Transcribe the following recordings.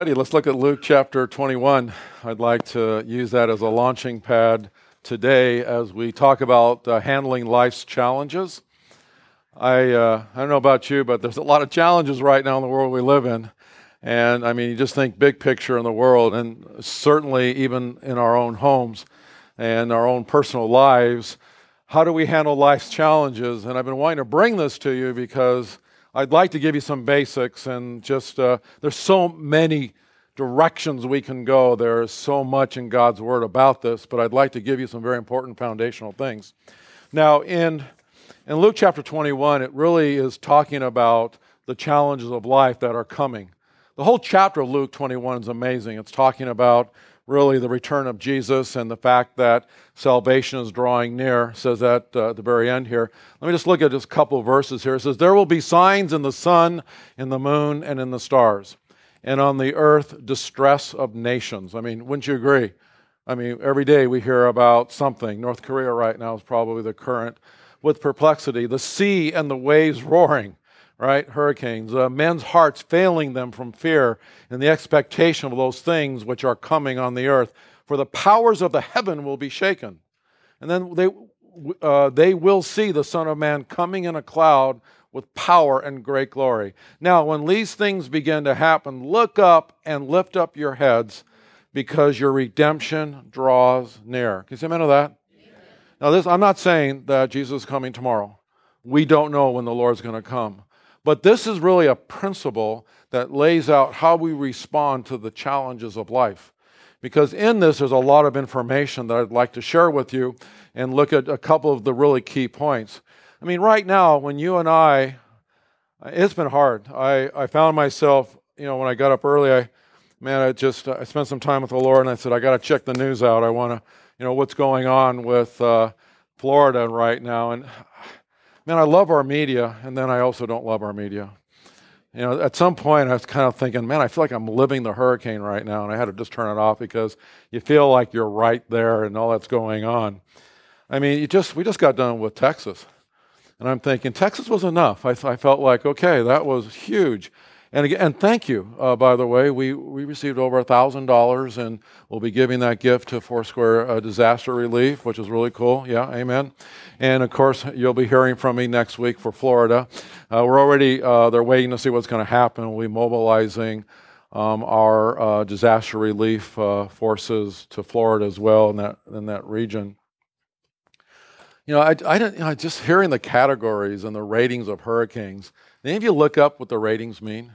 Let's look at Luke chapter 21. I'd like to use that as a launching pad today as we talk about handling life's challenges. I don't know about you, but there's a lot of challenges right now in the world we live in. And I mean, you just think big picture in the world, and certainly even in our own homes and our own personal lives. How do we handle life's challenges? And I've been wanting to bring this to you because I'd like to give you some basics, and just there's so many directions we can go. There is so much in God's Word about this, but I'd like to give you some very important foundational things. Now, in Luke chapter 21, it really is talking about the challenges of life that are coming. The whole chapter of Luke 21 is amazing. It's talking about really the return of Jesus and the fact that salvation is drawing near. It says that at the very end here. Let me just look at just a couple of verses here. It says, "There will be signs in the sun, in the moon, and in the stars, and on the earth distress of nations." I mean, wouldn't you agree? I mean, every day we hear about something. North Korea right now is probably the current with perplexity. The sea and the waves roaring. Right? Hurricanes, men's hearts failing them from fear and the expectation of those things which are coming on the earth. For the powers of the heaven will be shaken. And then they will see the Son of Man coming in a cloud with power and great glory. Now, when these things begin to happen, look up and lift up your heads, because your redemption draws near. Can you say amen to that? Now, I'm not saying that Jesus is coming tomorrow. We don't know when the Lord's going to come. But this is really a principle that lays out how we respond to the challenges of life. Because in this, there's a lot of information that I'd like to share with you and look at a couple of the really key points. I mean, right now, when you and it's been hard. I found myself, when I got up early, I spent some time with the Lord, and I said, I got to check the news out. I want to, what's going on with Florida right now. And man, I love our media, and then I also don't love our media. At some point, I was kind of thinking, man, I feel like I'm living the hurricane right now, and I had to just turn it off because you feel like you're right there and all that's going on. I mean, we just got done with Texas, and I'm thinking Texas was enough. I felt like, okay, that was huge. And again, and thank you, by the way. We received over $1,000, and we'll be giving that gift to Foursquare Disaster Relief, which is really cool. Yeah, amen. And of course, you'll be hearing from me next week for Florida. We're already, they're waiting to see what's going to happen. We'll be mobilizing our disaster relief forces to Florida as well in that region. I just hearing the categories and the ratings of hurricanes. Any of you look up what the ratings mean?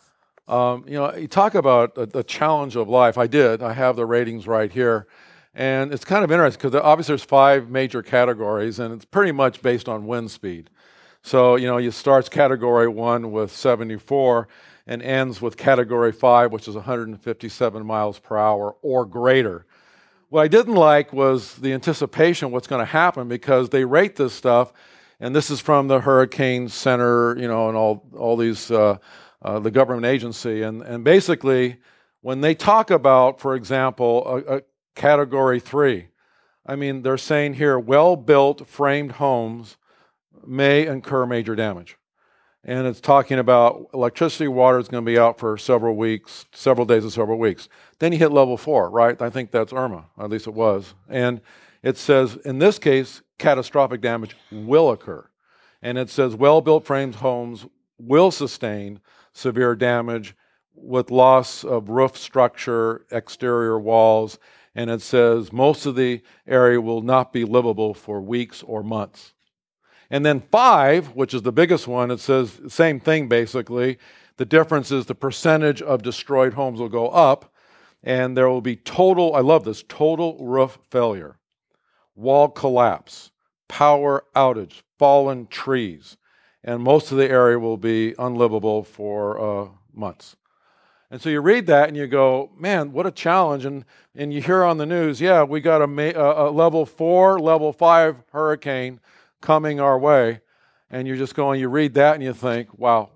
You talk about the challenge of life. I did. I have the ratings right here. And it's kind of interesting because obviously there's 5 major categories, and it's pretty much based on wind speed. So, you start category 1 with 74 and ends with category 5, which is 157 miles per hour or greater. What I didn't like was the anticipation of what's going to happen, because they rate this stuff, and this is from the Hurricane Center, and all these, the government agency. And basically, when they talk about, for example, a category 3, I mean, they're saying here, well-built framed homes may incur major damage. And it's talking about electricity, water is going to be out for several days or several weeks. Then you hit level 4, right? I think that's Irma, at least it was. And it says, in this case, catastrophic damage will occur. And it says well-built framed homes will sustain severe damage with loss of roof structure, exterior walls, and it says most of the area will not be livable for weeks or months. And then 5, which is the biggest one, it says the same thing basically. The difference is the percentage of destroyed homes will go up, and there will be total roof failure, wall collapse, power outage, fallen trees, and most of the area will be unlivable for months. And so you read that and you go, man, what a challenge. And you hear on the news, yeah, we got a level 4, level 5 hurricane coming our way. And you're just going, you read that and you think, wow,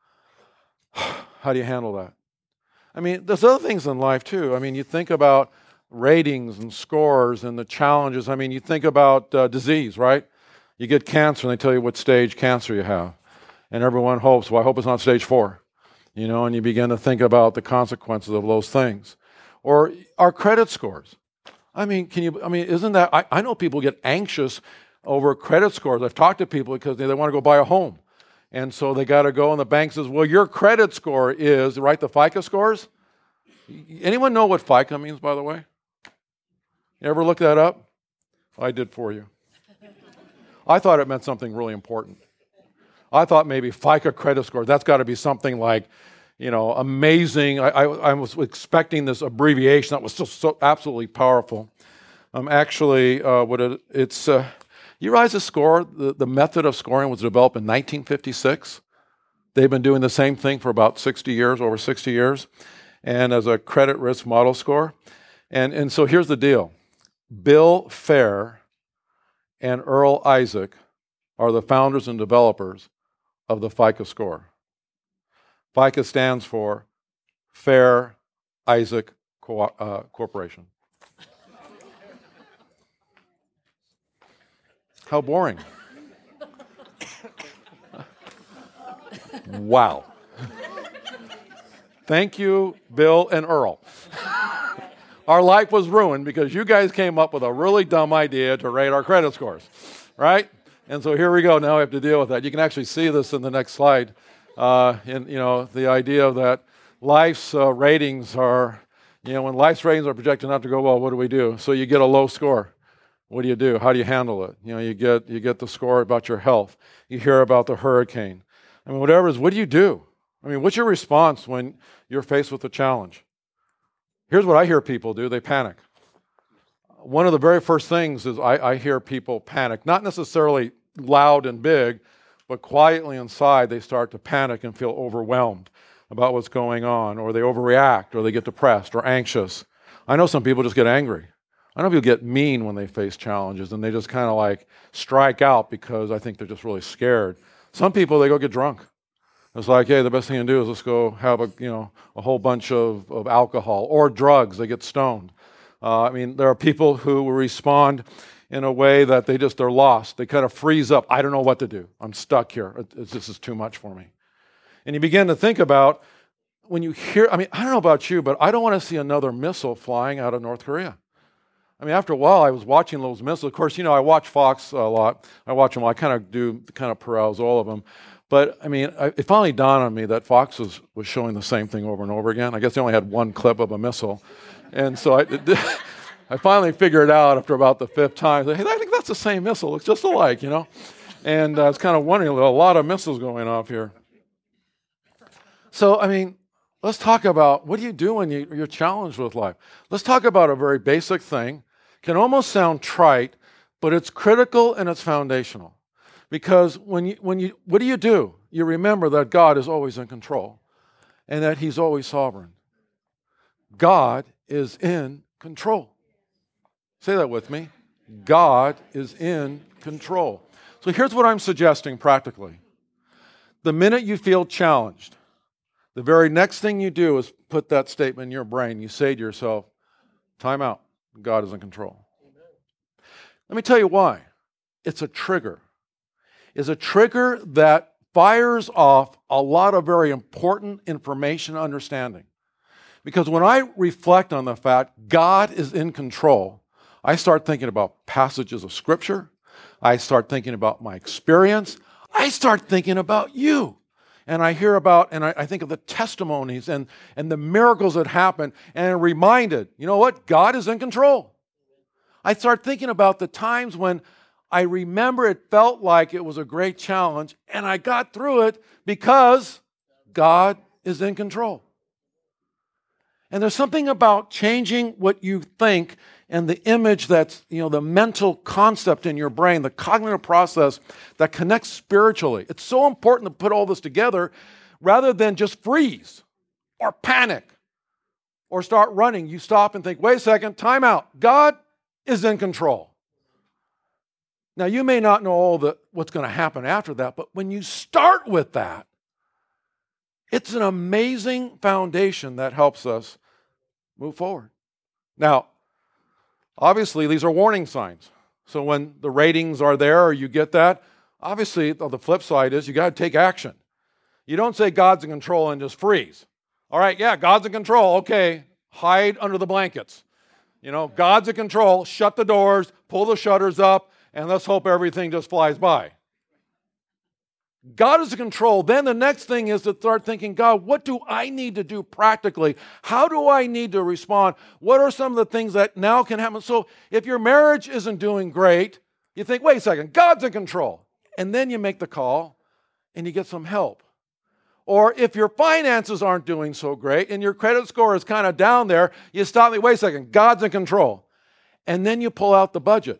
how do you handle that? I mean, there's other things in life too. I mean, you think about ratings and scores and the challenges. I mean, you think about disease, right? You get cancer and they tell you what stage cancer you have. And everyone hopes, well, I hope it's not stage 4. and you begin to think about the consequences of those things. Or our credit scores. Isn't that, I know people get anxious over credit scores. I've talked to people because they want to go buy a home. And so they got to go, and the bank says, well, your credit score is, right, the FICO scores? Anyone know what FICO means, by the way? You ever look that up? I did for you. I thought it meant something really important. I thought maybe FICO credit score, that's got to be something like, amazing. I was expecting this abbreviation that was so absolutely powerful. You realize the score, the method of scoring was developed in 1956. They've been doing the same thing for about 60 years, over 60 years, and as a credit risk model score. And so here's the deal. Bill Fair and Earl Isaac are the founders and developers of the FICO score. FICO stands for Fair Isaac Corporation. How boring. Wow. Thank you, Bill and Earl. Our life was ruined because you guys came up with a really dumb idea to rate our credit scores, right? And so here we go. Now we have to deal with that. You can actually see this in the next slide. The idea that life's ratings are, when life's ratings are projected not to go well, what do we do? So you get a low score. What do you do? How do you handle it? You get the score about your health. You hear about the hurricane. Whatever it is, what do you do? What's your response when you're faced with a challenge? Here's what I hear people do. They panic. One of the very first things is I hear people panic, not necessarily loud and big, but quietly inside they start to panic and feel overwhelmed about what's going on, or they overreact, or they get depressed or anxious. I know some people just get angry. I know people get mean when they face challenges, and they just kind of like strike out because I think they're just really scared. Some people, they go get drunk. It's like, hey, the best thing to do is let's go have a whole bunch of alcohol or drugs. They get stoned. There are people who will respond in a way that they're lost. They kind of freeze up. I don't know what to do. I'm stuck here. This is too much for me. And you begin to think about when you hear, I don't know about you, but I don't want to see another missile flying out of North Korea. After a while, I was watching those missiles. Of course, I watch Fox a lot. I watch them. I kind of peruse all of them. But, it finally dawned on me that Fox was showing the same thing over and over again. I guess they only had one clip of a missile. And so I finally figured out after about the fifth time, hey, I think that's the same missile. It looks just alike, And I was kind of wondering, a lot of missiles going off here. So, let's talk about what do you do when you're challenged with life. Let's talk about a very basic thing. Can almost sound trite, but it's critical and it's foundational. Because what do? You remember that God is always in control and that He's always sovereign. God is in control. Say that with me. God is in control. So here's what I'm suggesting practically. The minute you feel challenged, the very next thing you do is put that statement in your brain. You say to yourself, time out. God is in control. Let me tell you why. It's a trigger. It's a trigger that fires off a lot of very important information and understanding. Because when I reflect on the fact God is in control, I start thinking about passages of Scripture. I start thinking about my experience. I start thinking about you. And I hear about, and I think of the testimonies and the miracles that happen, and I'm reminded, you know what? God is in control. I start thinking about the times when I remember it felt like it was a great challenge, and I got through it because God is in control. And there's something about changing what you think and the image that's, the mental concept in your brain, the cognitive process that connects spiritually. It's so important to put all this together rather than just freeze or panic or start running. You stop and think, wait a second, time out. God is in control. Now, you may not know what's going to happen after that, but when you start with that, it's an amazing foundation that helps us move forward. Now, obviously, these are warning signs. So when the ratings are there or you get that, obviously, the flip side is you got to take action. You don't say God's in control and just freeze. All right, yeah, God's in control. Okay, hide under the blankets. God's in control. Shut the doors, pull the shutters up, and let's hope everything just flies by. God is in control. Then the next thing is to start thinking, God, what do I need to do practically? How do I need to respond? What are some of the things that now can happen? So if your marriage isn't doing great, you think, wait a second, God's in control. And then you make the call and you get some help. Or if your finances aren't doing so great and your credit score is kind of down there, you stop and wait a second, God's in control. And then you pull out the budget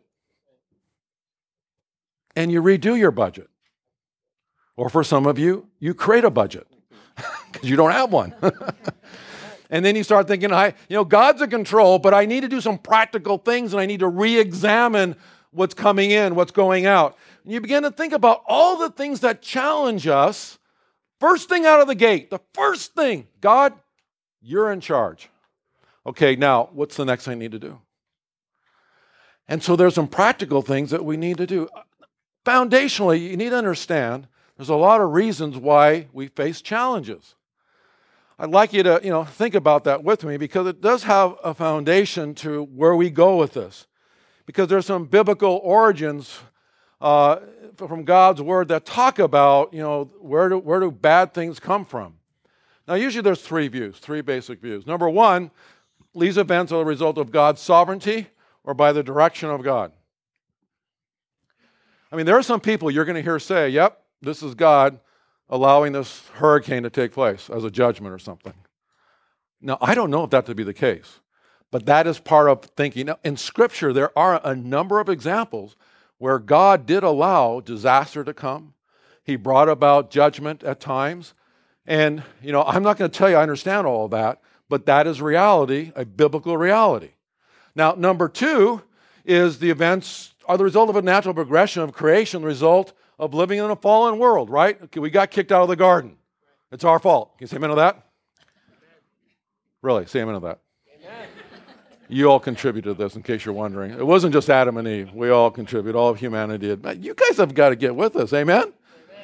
and you redo your budget. Or for some of you, you create a budget because you don't have one. And then you start thinking, God's in control, but I need to do some practical things and I need to re-examine what's coming in, what's going out. And you begin to think about all the things that challenge us. First thing out of the gate, the first thing, God, you're in charge. Okay, now, what's the next thing I need to do? And so there's some practical things that we need to do. Foundationally, you need to understand there's a lot of reasons why we face challenges. I'd like you to, think about that with me because it does have a foundation to where we go with this. Because there's some biblical origins from God's Word that talk about, where do bad things come from. Now, usually there's three basic views. Number one, these events are the result of God's sovereignty or by the direction of God. I mean, there are some people you're going to hear say, yep, this is God allowing this hurricane to take place as a judgment or something. Now, I don't know if that to be the case, but that is part of thinking. Now, in Scripture, there are a number of examples where God did allow disaster to come. He brought about judgment at times. And, I'm not going to tell you I understand all of that, but that is reality, a biblical reality. Now, number two is the events are the result of a natural progression of creation, the result of living in a fallen world, right? Okay, we got kicked out of the garden. It's our fault. Can you say amen to that? Really, say amen to that. Amen. You all contributed to this, in case you're wondering. It wasn't just Adam and Eve. We all contribute. All of humanity did. You guys have got to get with us. Amen? Amen.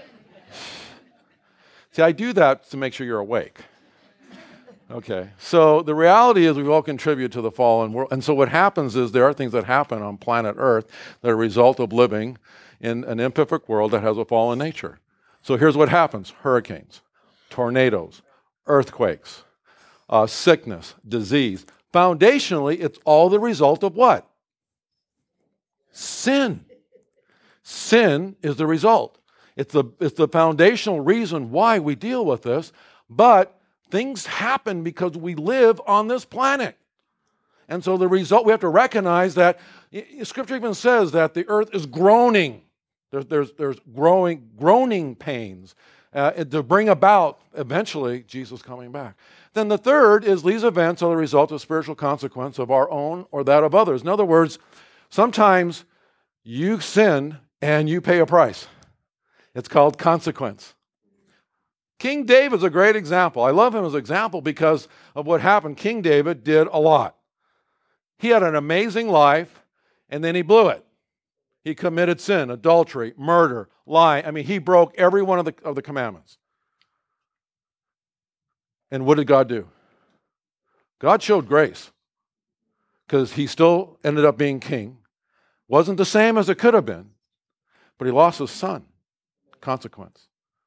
See, I do that to make sure you're awake. Okay, so the reality is we all contribute to the fallen world. And so what happens is there are things that happen on planet Earth that are a result of living in an imperfect world that has a fallen nature. So here's what happens. Hurricanes, tornadoes, earthquakes, sickness, disease. Foundationally, it's all the result of what? Sin. Sin is the result. It's the foundational reason why we deal with this, but things happen because we live on this planet. And so the result, we have to recognize that Scripture even says that the earth is groaning. There's groaning pains to bring about, eventually, Jesus coming back. Then the third is these events are the result of spiritual consequence of our own or that of others. In other words, sometimes you sin and you pay a price. It's called consequence. King David is a great example. I love him as an example because of what happened. King David did a lot. He had an amazing life, and then he blew it. He committed sin, adultery, murder, lying. I mean, he broke every one of the commandments. And what did God do? God showed grace because he still ended up being king. Wasn't the same as it could have been, but he lost his son. Consequence.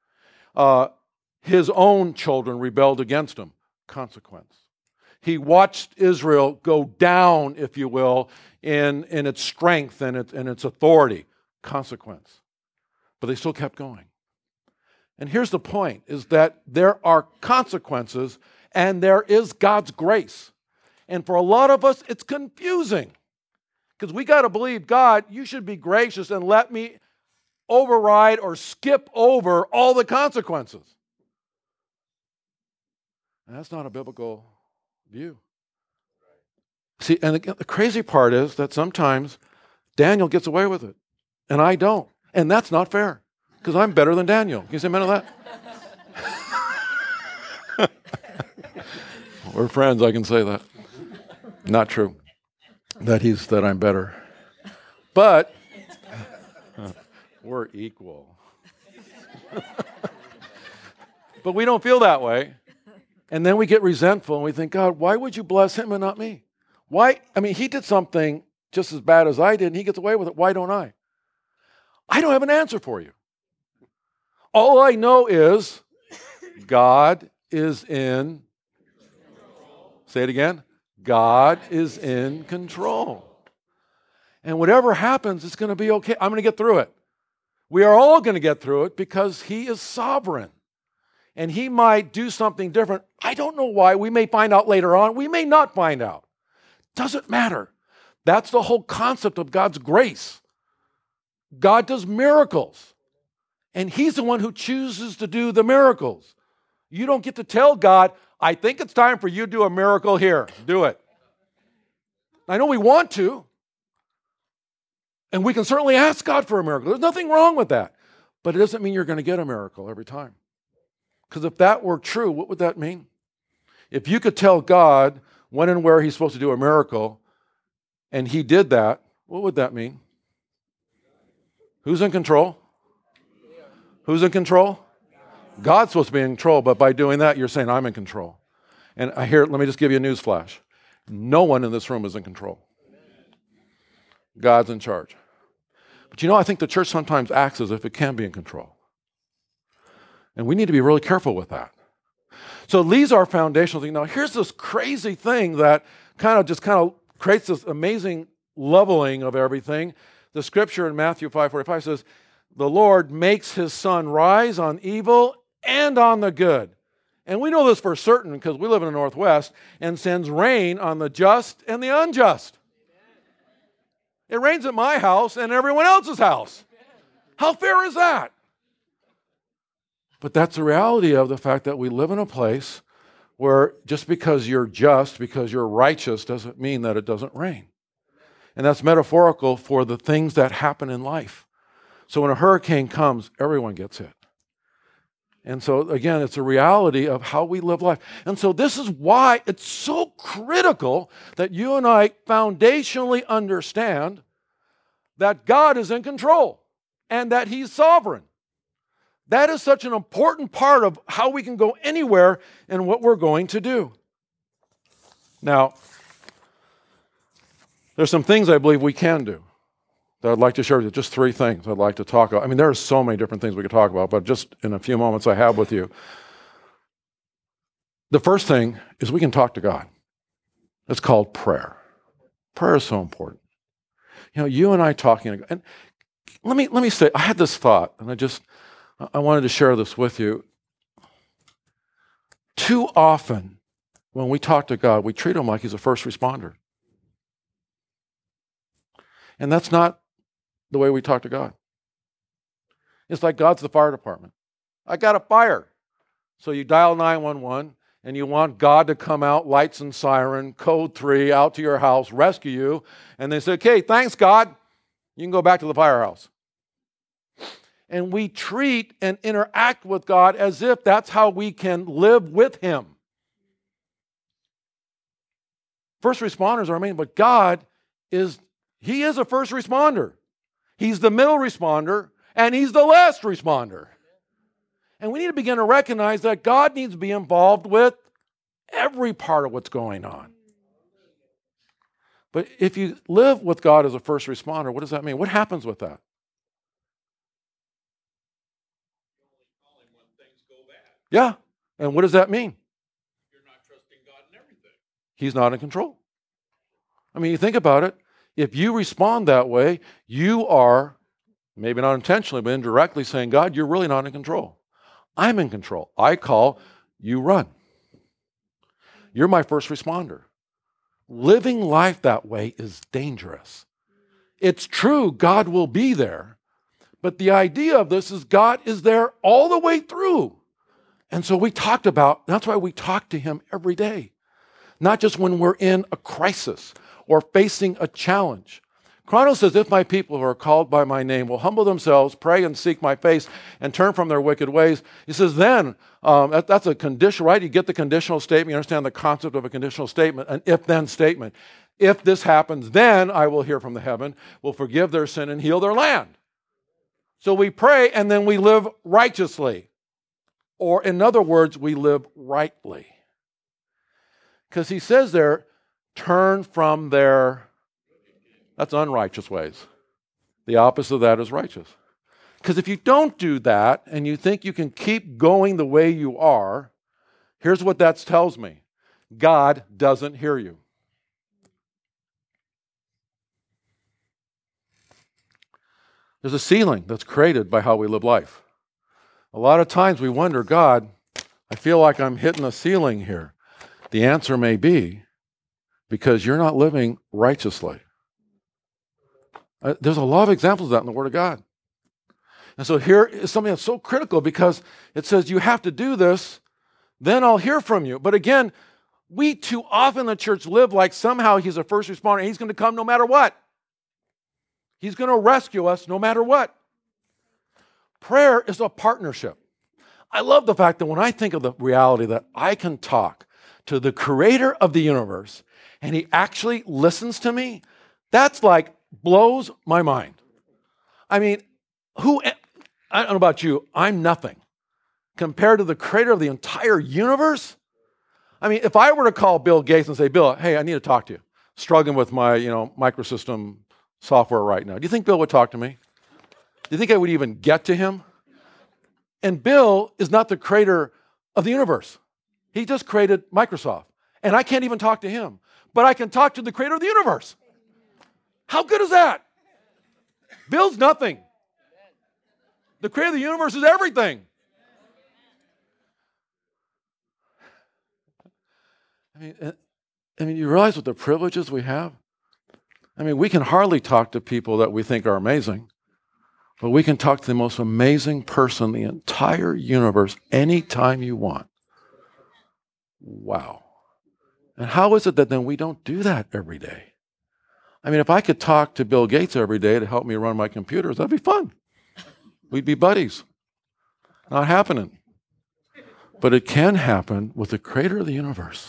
His own children rebelled against him. Consequence. He watched Israel go down, if you will, in its strength and its authority. Consequence. But they still kept going. And here's the point, is that there are consequences and there is God's grace. And for a lot of us, it's confusing. Because we got to believe, God, you should be gracious and let me override or skip over all the consequences. And that's not a biblical view. See, and the crazy part is that sometimes Daniel gets away with it, and I don't. And that's not fair, because I'm better than Daniel. Can you say amen to that? We're friends, I can say that. Not true. That I'm better. But we're equal. But we don't feel that way. And then we get resentful and we think, God, why would you bless him and not me? Why? I mean, he did something just as bad as I did and he gets away with it. Why don't I? I don't have an answer for you. All I know is God is in, say it again, God is in control. And whatever happens, it's going to be okay. I'm going to get through it. We are all going to get through it because he is sovereign. And he might do something different. I don't know why. We may find out later on. We may not find out. Doesn't matter. That's the whole concept of God's grace. God does miracles. And he's the one who chooses to do the miracles. You don't get to tell God, I think it's time for you to do a miracle here. Do it. I know we want to. And we can certainly ask God for a miracle. There's nothing wrong with that. But it doesn't mean you're going to get a miracle every time. Because if that were true, what would that mean? If you could tell God when and where he's supposed to do a miracle, and he did that, what would that mean? Who's in control? Who's in control? God's supposed to be in control, but by doing that, you're saying, I'm in control. And let me just give you a news flash. No one in this room is in control. God's in charge. But I think the church sometimes acts as if it can be in control. And we need to be really careful with that. So these are foundational things. Now, here's this crazy thing that kind of creates this amazing leveling of everything. The scripture in Matthew 5:45 says, the Lord makes his sun rise on evil and on the good. And we know this for certain because we live in the Northwest, and sends rain on the just and the unjust. It rains at my house and everyone else's house. How fair is that? But that's the reality of the fact that we live in a place where just because you're just, because you're righteous, doesn't mean that it doesn't rain. And that's metaphorical for the things that happen in life. So when a hurricane comes, everyone gets hit. And so again, it's a reality of how we live life. And so this is why it's so critical that you and I foundationally understand that God is in control and that he's sovereign. That is such an important part of how we can go anywhere in what we're going to do. Now, there's some things I believe we can do that I'd like to share with you. Just 3 things I'd like to talk about. I mean, there are so many different things we could talk about, but just in a few moments I have with you. The first thing is we can talk to God. It's called prayer. Prayer is so important. You and I talking, and let me say, I had this thought, and I wanted to share this with you. Too often, when we talk to God, we treat him like he's a first responder. And that's not the way we talk to God. It's like God's the fire department. I got a fire. So you dial 911, and you want God to come out, lights and siren, code 3, out to your house, rescue you. And they say, okay, thanks, God. You can go back to the firehouse. And we treat and interact with God as if that's how we can live with him. First responders are amazing, but God he is a first responder. He's the middle responder, and he's the last responder. And we need to begin to recognize that God needs to be involved with every part of what's going on. But if you live with God as a first responder, what does that mean? What happens with that? Yeah. And what does that mean? You're not trusting God in everything. He's not in control. I mean, you think about it. If you respond that way, you are, maybe not intentionally, but indirectly saying, God, you're really not in control. I'm in control. I call, you run. You're my first responder. Living life that way is dangerous. It's true, God will be there. But the idea of this is God is there all the way through. And so that's why we talk to him every day. Not just when we're in a crisis or facing a challenge. Chronos says, if my people who are called by my name will humble themselves, pray and seek my face, and turn from their wicked ways, he says, then, that's a conditional, right? You get the conditional statement, you understand the concept of a conditional statement, an if-then statement. If this happens, then I will hear from the heaven, will forgive their sin and heal their land. So we pray and then we live righteously. Or in other words, we live rightly. Because he says there, turn from their, that's unrighteous ways. The opposite of that is righteous. Because if you don't do that and you think you can keep going the way you are, here's what that tells me. God doesn't hear you. There's a ceiling that's created by how we live life. A lot of times we wonder, God, I feel like I'm hitting a ceiling here. The answer may be because you're not living righteously. There's a lot of examples of that in the Word of God. And so here is something that's so critical because it says you have to do this, then I'll hear from you. But again, we too often in the church live like somehow he's a first responder and he's going to come no matter what. He's going to rescue us no matter what. Prayer is a partnership. I love the fact that when I think of the reality that I can talk to the creator of the universe and he actually listens to me, that's like blows my mind. I mean, I don't know about you, I'm nothing compared to the creator of the entire universe. I mean, if I were to call Bill Gates and say, Bill, hey, I need to talk to you. Struggling with my, microsystem software right now. Do you think Bill would talk to me? Do you think I would even get to him? And Bill is not the creator of the universe. He just created Microsoft. And I can't even talk to him. But I can talk to the creator of the universe. How good is that? Bill's nothing. The creator of the universe is everything. I mean, you realize what the privileges we have? I mean, we can hardly talk to people that we think are amazing, but we can talk to the most amazing person in the entire universe anytime you want. Wow. And how is it that then we don't do that every day? I mean, if I could talk to Bill Gates every day to help me run my computers, that'd be fun. We'd be buddies. Not happening. But it can happen with the creator of the universe.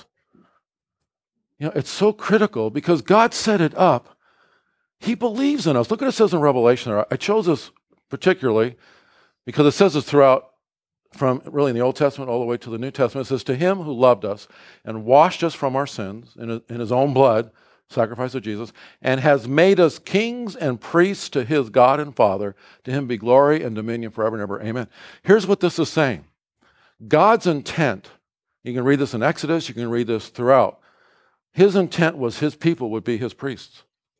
It's so critical because God set it up. He believes in us. Look what it says in Revelation. I chose this particularly because it says this throughout, from really in the Old Testament all the way to the New Testament. It says, to him who loved us and washed us from our sins in his own blood, sacrifice of Jesus, and has made us kings and priests to his God and Father. To him be glory and dominion forever and ever. Amen. Here's what this is saying. God's intent, you can read this in Exodus, you can read this throughout. His intent was his people would be his priests.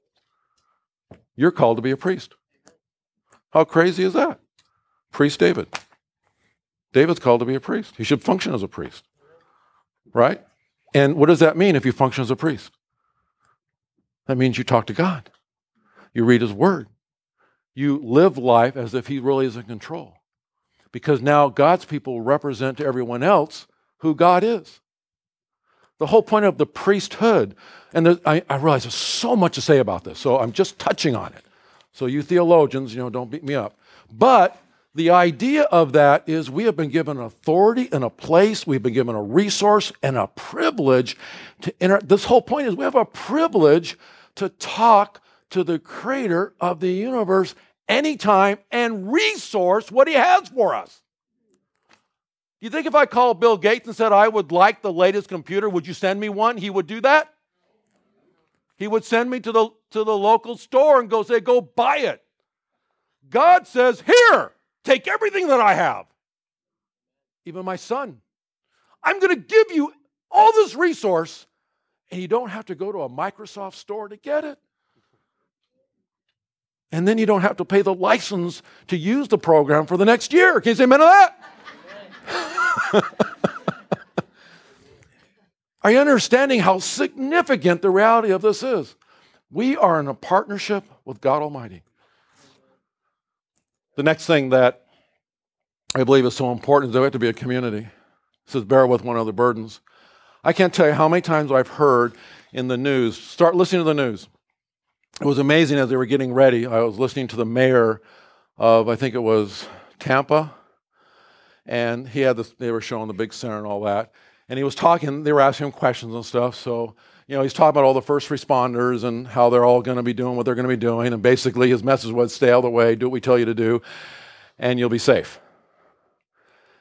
You're called to be a priest. How crazy is that? Priest David. David's called to be a priest. He should function as a priest. Right? And what does that mean if you function as a priest? That means you talk to God. You read his word. You live life as if he really is in control. Because now God's people represent to everyone else who God is. The whole point of the priesthood, and I realize there's so much to say about this, so I'm just touching on it. So you theologians, don't beat me up. But the idea of that is we have been given authority and a place, we've been given a resource and a privilege to enter. This whole point is we have a privilege to talk to the creator of the universe anytime and resource what he has for us. Do you think if I called Bill Gates and said I would like the latest computer, would you send me one? He would do that? He would send me to the local store and say, go buy it. God says, here, take everything that I have. Even my son. I'm going to give you all this resource, and you don't have to go to a Microsoft store to get it. And then you don't have to pay the license to use the program for the next year. Can you say amen to that? Are you understanding how significant the reality of this is? We are in a partnership with God Almighty. The next thing that I believe is so important is that we have to be a community. It says, bear with one another burdens. I can't tell you how many times I've heard in the news, start listening to the news. It was amazing as they were getting ready. I was listening to the mayor of, I think it was Tampa, and he had this, they were showing the big center and all that. And he was talking, they were asking him questions and stuff. So, he's talking about all the first responders and how they're all going to be doing what they're going to be doing. And basically his message was, stay out of the way, do what we tell you to do, and you'll be safe.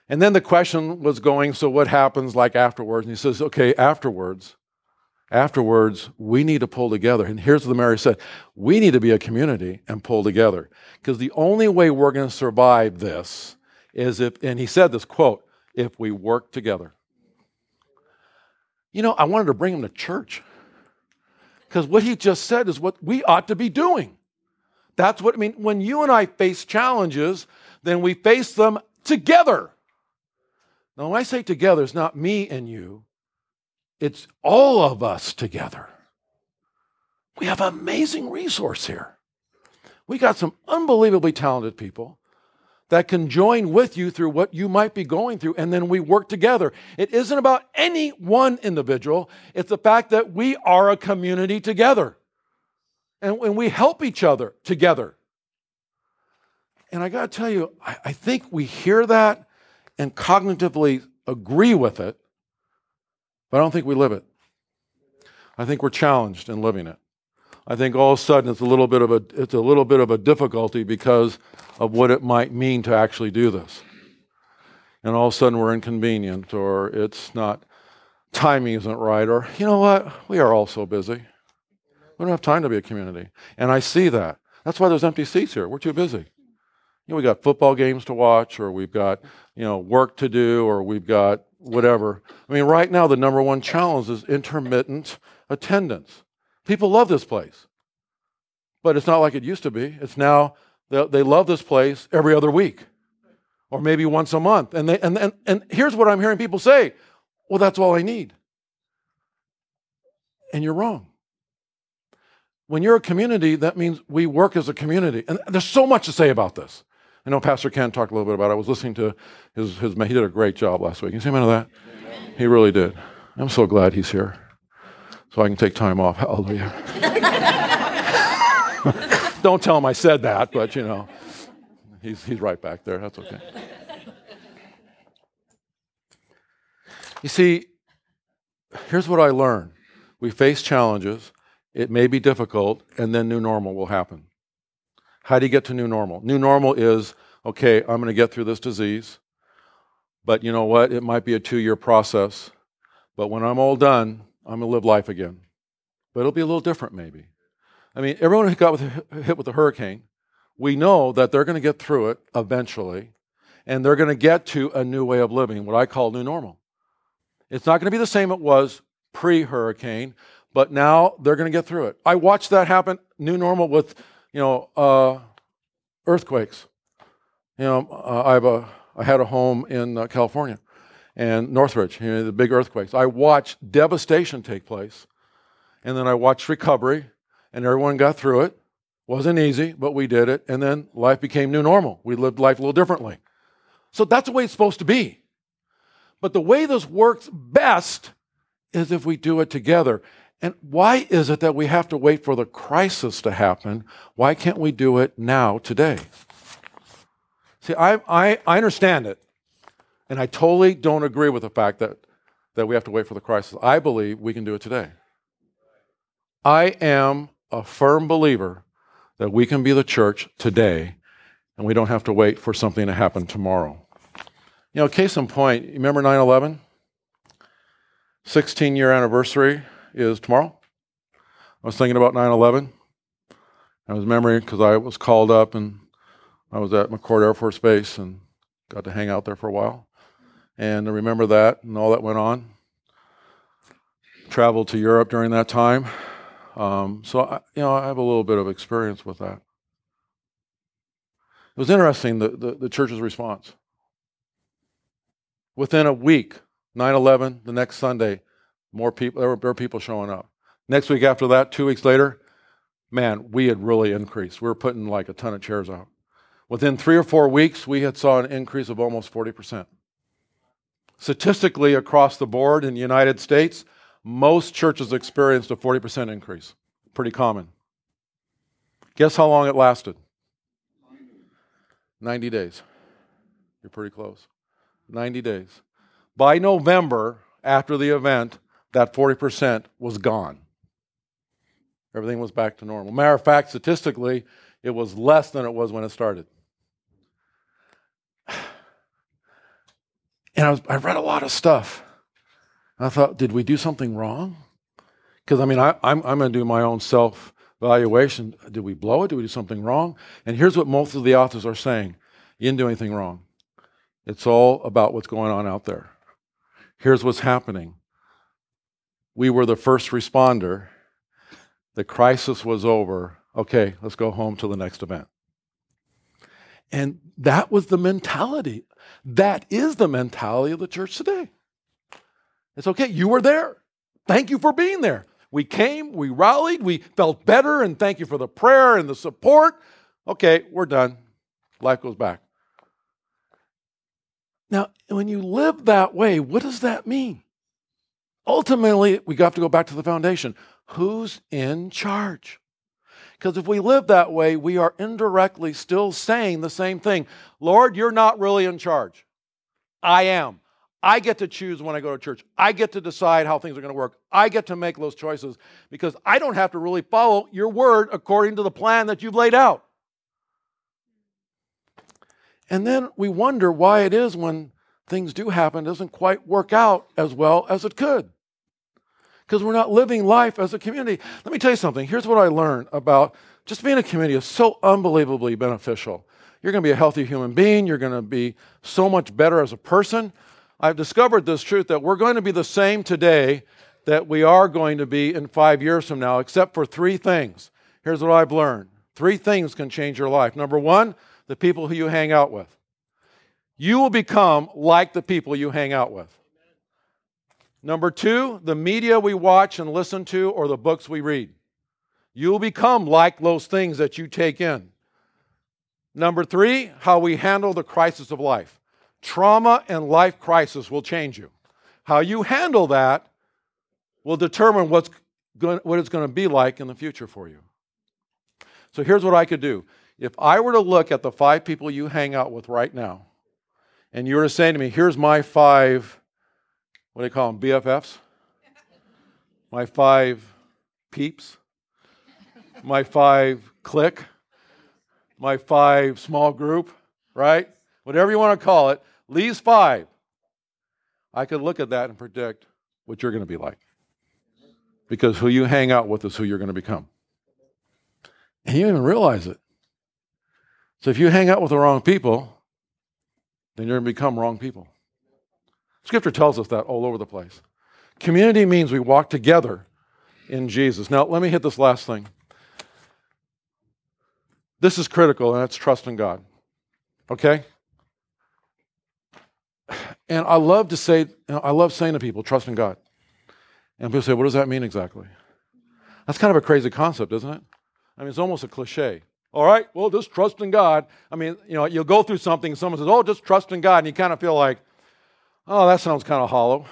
And then the question was going, so what happens like afterwards? And he says, okay, afterwards, we need to pull together. And here's what Mary said, we need to be a community and pull together. Because the only way we're going to survive this is if, and he said this quote, if we work together. You know, I wanted to bring him to church. Because what he just said is what we ought to be doing. That's what, I mean, when you and I face challenges, then we face them together. Now, when I say together, it's not me and you. It's all of us together. We have an amazing resource here. We got some unbelievably talented people that can join with you through what you might be going through, and then we work together. It isn't about any one individual. It's the fact that we are a community together. And when we help each other together. And I got to tell you, I think we hear that and cognitively agree with it, but I don't think we live it. I think we're challenged in living it. I think all of a sudden it's a little bit of a difficulty because of what it might mean to actually do this. And all of a sudden we're inconvenient, or it's not, timing isn't right, or you know what? We are all so busy. We don't have time to be a community. And I see that. That's why there's empty seats here. We're too busy. You know, we got football games to watch, or we've got, work to do, or we've got whatever. I mean, right now the number one challenge is intermittent attendance. People love this place, but it's not like it used to be. It's now they love this place every other week, or maybe once a month. And here's what I'm hearing people say: "Well, that's all I need." And you're wrong. When you're a community, that means we work as a community. And there's so much to say about this. I know Pastor Ken talked a little bit about it. I was listening to his he did a great job last week. You see him into that? Amen. He really did. I'm so glad he's here, so I can take time off. Hallelujah. Don't tell him I said that, but he's right back there. That's okay. You see, here's what I learned. We face challenges. It may be difficult, and then new normal will happen. How do you get to new normal? New normal is, okay, I'm going to get through this disease, but you know what? It might be a 2-year process, but when I'm all done, I'm going to live life again. But it'll be a little different maybe. I mean, everyone who got hit with a hurricane, we know that they're going to get through it eventually, and they're going to get to a new way of living, what I call new normal. It's not going to be the same it was pre-hurricane, but now they're going to get through it. I watched that happen, new normal with, earthquakes. I had a home in California, and Northridge, the big earthquakes. I watched devastation take place, and then I watched recovery, and everyone got through it. Wasn't easy, but we did it, and then life became new normal. We lived life a little differently. So that's the way it's supposed to be. But the way this works best is if we do it together. And why is it that we have to wait for the crisis to happen? Why can't we do it now, today? See, I understand it, and I totally don't agree with the fact that we have to wait for the crisis. I believe we can do it today. I am a firm believer that we can be the church today, and we don't have to wait for something to happen tomorrow. Case in point, you remember 9/11? 16-year anniversary is tomorrow. I was thinking about 9/11. I was remembering because I was called up and I was at McChord Air Force Base and got to hang out there for a while. And I remember that and all that went on. Traveled to Europe during that time. So I have a little bit of experience with that. It was interesting, the church's response. Within a week, 9/11, the next Sunday, more people. There were people showing up. Next week after that, 2 weeks later, man, we had really increased. We were putting like a ton of chairs out. Within 3 or 4 weeks, we had saw an increase of almost 40%. Statistically, across the board in the United States, most churches experienced a 40% increase. Pretty common. Guess how long it lasted? 90 days. You're pretty close. 90 days. By November, after the event, that 40% was gone. Everything was back to normal. Matter of fact, statistically, it was less than it was when it started. And I read a lot of stuff. I thought, did we do something wrong? Because, I'm going to do my own self-evaluation. Did we blow it? Did we do something wrong? And here's what most of the authors are saying. You didn't do anything wrong. It's all about what's going on out there. Here's what's happening. We were the first responder. The crisis was over. Okay, let's go home to the next event. And that was the mentality. That is the mentality of the church today. It's okay, you were there. Thank you for being there. We came, we rallied, we felt better, and thank you for the prayer and the support. Okay, we're done. Life goes back. Now, when you live that way, what does that mean? Ultimately, we have to go back to the foundation. Who's in charge? Because if we live that way, we are indirectly still saying the same thing. Lord, you're not really in charge. I am. I get to choose when I go to church. I get to decide how things are going to work. I get to make those choices because I don't have to really follow your word according to the plan that you've laid out. And then we wonder why it is when things do happen, it doesn't quite work out as well as it could. Because we're not living life as a community. Let me tell you something. Here's what I learned about just being a community is so unbelievably beneficial. You're going to be a healthy human being. You're going to be so much better as a person. I've discovered this truth that we're going to be the same today that we are going to be in 5 years from now, except for 3 things. Here's what I've learned. 3 things can change your life. Number 1, the people who you hang out with. You will become like the people you hang out with. Number 2, the media we watch and listen to or the books we read. You will become like those things that you take in. Number 3, how we handle the crisis of life. Trauma and life crisis will change you. How you handle that will determine what it's going to be like in the future for you. So here's what I could do. If I were to look at the 5 people you hang out with right now, and you were to say to me, here's my 5, what do you call them, BFFs? My 5 peeps? My 5 clique? My 5 small group, right? Whatever you want to call it, these 5. I could look at that and predict what you're going to be like. Because who you hang out with is who you're going to become. And you don't even realize it. So if you hang out with the wrong people, then you're going to become wrong people. Scripture tells us that all over the place. Community means we walk together in Jesus. Now, let me hit this last thing. This is critical, and that's trust in God. Okay? And I love saying to people, trust in God. And people say, what does that mean exactly? That's kind of a crazy concept, isn't it? It's almost a cliche. All right, well, just trust in God. You'll go through something and someone says, oh, just trust in God. And you kind of feel like, oh, that sounds kind of hollow.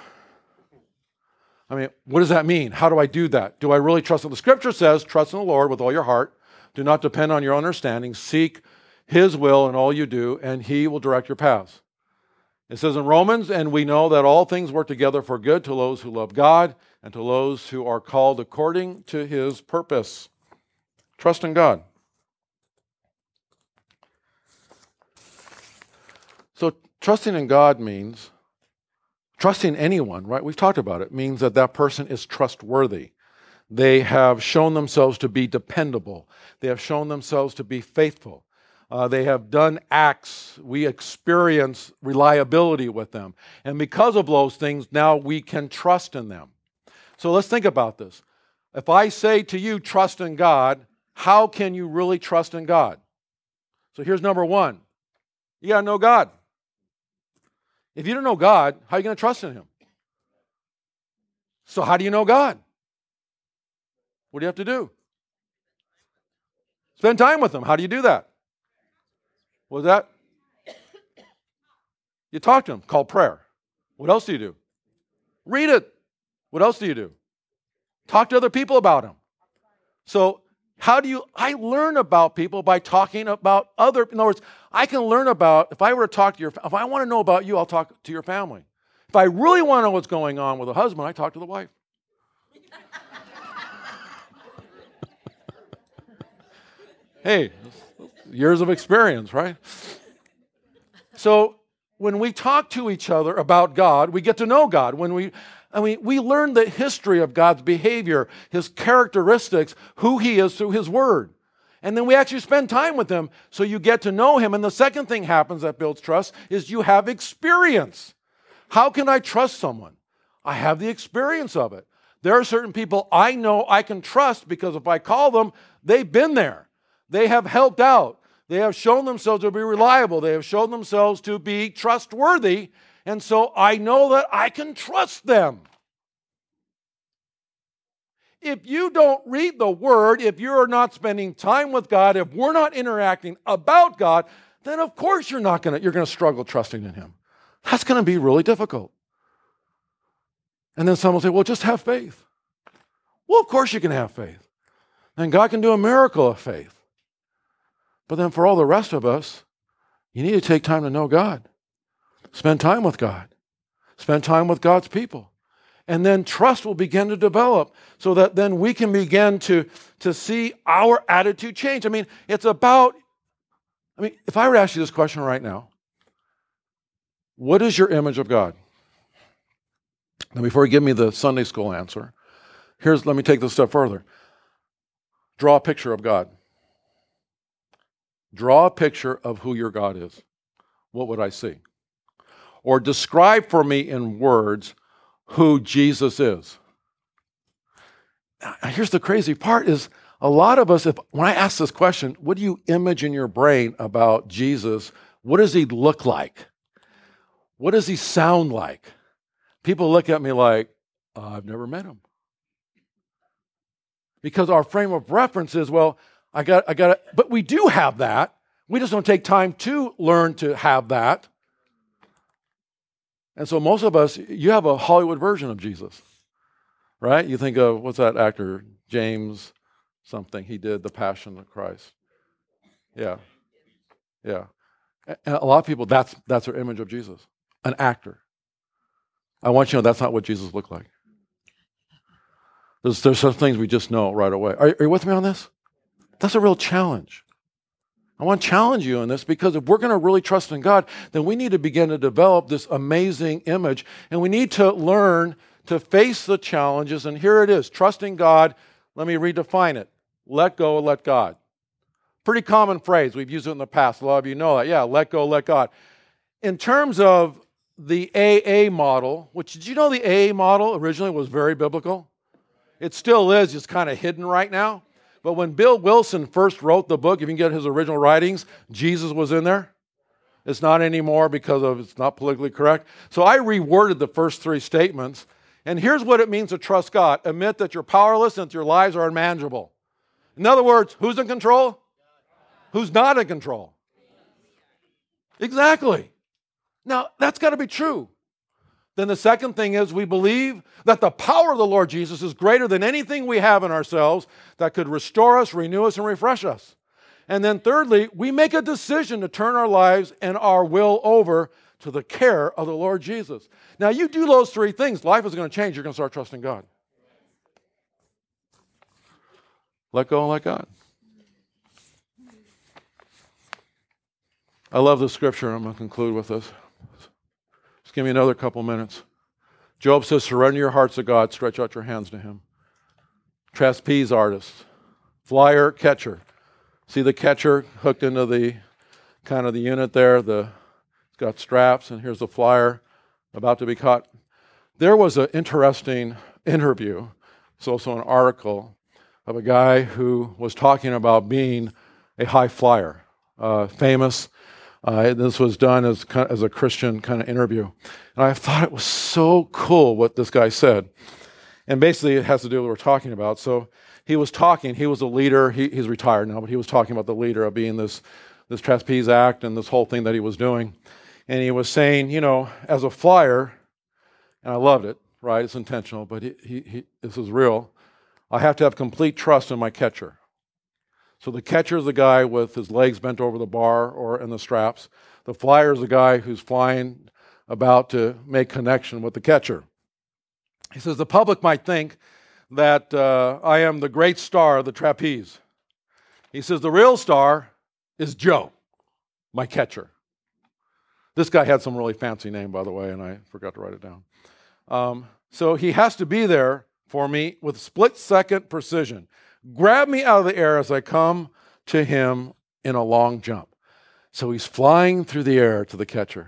What does that mean? How do I do that? Do I really trust him? The scripture says, trust in the Lord with all your heart. Do not depend on your understanding. Seek his will in all you do, and he will direct your paths. It says in Romans, and we know that all things work together for good to those who love God and to those who are called according to his purpose. Trust in God. So trusting in God means trusting anyone, right? We've talked about it. Means that person is trustworthy. They have shown themselves to be dependable. They have shown themselves to be faithful. They have done acts. We experience reliability with them. And because of those things, now we can trust in them. So let's think about this. If I say to you, trust in God, how can you really trust in God? So here's number 1. You got to know God. If you don't know God, how are you going to trust in him? So how do you know God? What do you have to do? Spend time with him. How do you do that? What's that? You talk to him, called prayer. What else do you do? Read it. What else do you do? Talk to other people about him. So I learn about people by talking about in other words, I can learn about, if I were to talk to if I want to know about you, I'll talk to your family. If I really want to know what's going on with a husband, I talk to the wife. Hey, years of experience, right? So when we talk to each other about God, we get to know God. We learn the history of God's behavior, His characteristics, who He is through His Word. And then we actually spend time with Him so you get to know Him. And the second thing happens that builds trust is you have experience. How can I trust someone? I have the experience of it. There are certain people I know I can trust because if I call them, they've been there. They have helped out. They have shown themselves to be reliable. They have shown themselves to be trustworthy. And so I know that I can trust them. If you don't read the Word, if you're not spending time with God, if we're not interacting about God, then of course you're going to struggle trusting in Him. That's going to be really difficult. And then some will say, well, just have faith. Well, of course you can have faith. And God can do a miracle of faith. But then for all the rest of us, you need to take time to know God. Spend time with God. Spend time with God's people. And then trust will begin to develop so that then we can begin to see our attitude change. If I were to ask you this question right now, what is your image of God? Now, before you give me the Sunday school answer, let me take this a step further. Draw a picture of God. Draw a picture of who your God is. What would I see? Or describe for me in words who Jesus is. Now, here's the crazy part is a lot of us, when I ask this question, what do you image in your brain about Jesus? What does He look like? What does He sound like? People look at me like, I've never met Him. Because our frame of reference is, well, but we do have that. We just don't take time to learn to have that. And so most of us, you have a Hollywood version of Jesus, right? You think of, what's that actor, James something, he did The Passion of Christ. Yeah. And a lot of people, that's their image of Jesus, an actor. I want you to know that's not what Jesus looked like. There's some things we just know right away. Are you with me on this? That's a real challenge. I want to challenge you on this because if we're going to really trust in God, then we need to begin to develop this amazing image, and we need to learn to face the challenges. And here it is, trusting God. Let me redefine it. Let go, let God. Pretty common phrase. We've used it in the past. A lot of you know that. Yeah, let go, let God. In terms of the AA model, which did you know the AA model originally was very biblical? It still is, just kind of hidden right now. But when Bill Wilson first wrote the book, if you can get his original writings, Jesus was in there. It's not anymore because it's not politically correct. So I reworded the first three statements. And here's what it means to trust God. Admit that you're powerless and that your lives are unmanageable. In other words, who's in control? Who's not in control? Exactly. Now, that's got to be true. Then the second thing is we believe that the power of the Lord Jesus is greater than anything we have in ourselves that could restore us, renew us, and refresh us. And then thirdly, we make a decision to turn our lives and our will over to the care of the Lord Jesus. Now, you do those three things, life is going to change. You're going to start trusting God. Let go and let God. I love this scripture. I'm going to conclude with this. Just give me another couple minutes. Job says, surrender your hearts to God, stretch out your hands to Him. Trapeze artist, flyer, catcher. See the catcher hooked into the kind of the unit there? It's got straps, and here's the flyer about to be caught. There was an interesting interview, it's also an article, of a guy who was talking about being a high flyer, famous. This was done as a Christian kind of interview. And I thought it was so cool what this guy said. And basically it has to do with what we're talking about. So he was a leader, he's retired now, but he was talking about the leader of being this trapeze act and this whole thing that he was doing. And he was saying, as a flyer, and I loved it, right? It's intentional, but this is real. I have to have complete trust in my catcher. So the catcher is the guy with his legs bent over the bar or in the straps. The flyer is the guy who's flying about to make connection with the catcher. He says, the public might think that I am the great star of the trapeze. He says, the real star is Joe, my catcher. This guy had some really fancy name, by the way, and I forgot to write it down. So he has to be there for me with split-second precision. Grab me out of the air as I come to him in a long jump. So he's flying through the air to the catcher.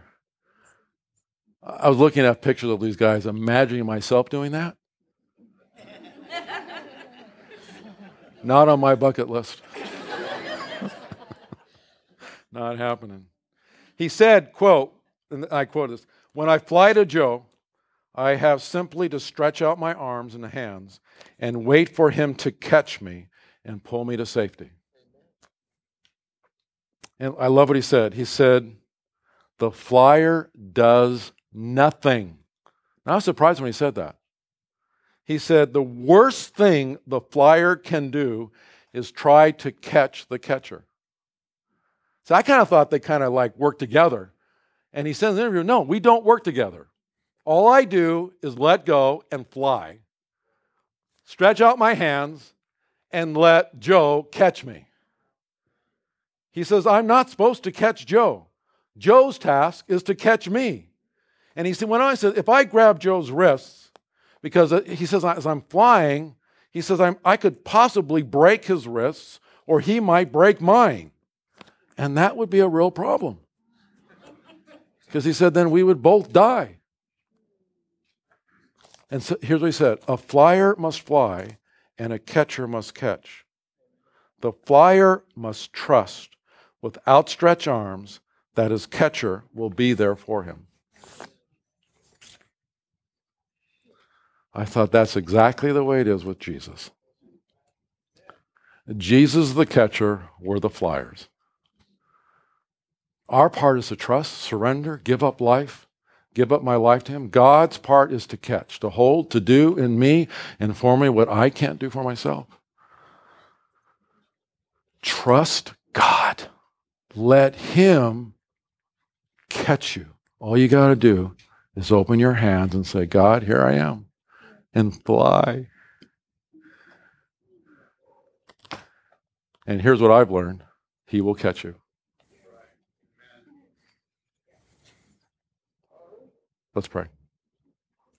I was looking at pictures of these guys, imagining myself doing that. Not on my bucket list. Not happening. He said, quote, and I quote this, "When I fly to Joe, I have simply to stretch out my arms and hands and wait for him to catch me and pull me to safety." And I love what he said. He said, the flyer does nothing. Now, I was surprised when he said that. He said, the worst thing the flyer can do is try to catch the catcher. So I kind of thought they kind of like work together. And he said in the interview, no, we don't work together. All I do is let go and fly, stretch out my hands, and let Joe catch me. He says, I'm not supposed to catch Joe. Joe's task is to catch me. And he said, when I said, if I grab Joe's wrists, because he says, as I'm flying, he says, I could possibly break his wrists, or he might break mine. And that would be a real problem. Because he said, then we would both die. And so here's what he said, a flyer must fly, and a catcher must catch. The flyer must trust with outstretched arms that his catcher will be there for him. I thought that's exactly the way it is with Jesus. Jesus the catcher, we're the flyers. Our part is to trust, surrender, give up life, give up my life to him. God's part is to catch, to hold, to do in me and for me what I can't do for myself. Trust God. Let him catch you. All you got to do is open your hands and say, God, here I am, and fly. And here's what I've learned. He will catch you. Let's pray.